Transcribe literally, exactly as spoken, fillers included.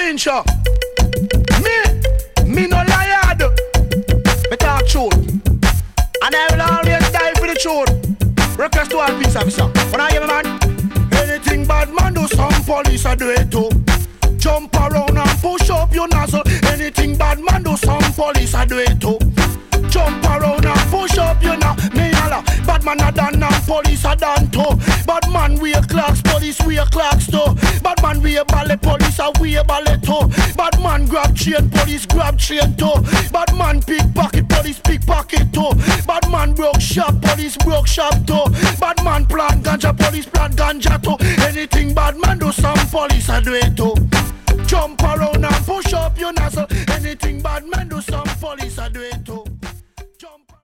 intro. Me, me no liar. Me talk truth, and I will always die for the truth. Request to all peace officer. When I hear me man, anything bad man do, some police I do it too. Jump around and push up your nozzle. Anything bad man do, some police I do it too. Jump around and push up your nozzle. Me holla, bad man a done and police a done too. Bad man wear clocks, police wear clocks too. Bad man wear ballet, police a wear ballet too. Bad man grab chain, police grab chain too. Bad man pickpocket, police pickpocket too. Bad man broke shop, police broke shop too. Bad man plant ganja, police plant ganja too. Anything bad man do, some police a do it too. Jump around and push up your nozzle.